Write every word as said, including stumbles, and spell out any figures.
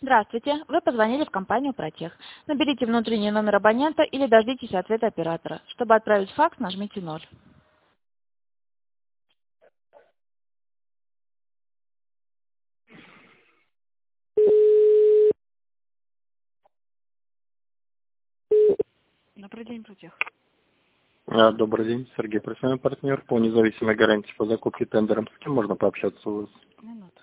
Здравствуйте, вы позвонили в компанию Протех. Наберите внутренний номер абонента или дождитесь ответа оператора. Чтобы отправить факс, нажмите ноль. Добрый день, Протех. А, Добрый день, Сергей, профессиональный партнер по независимой гарантии по закупке тендером. С кем можно пообщаться у вас? Минуту.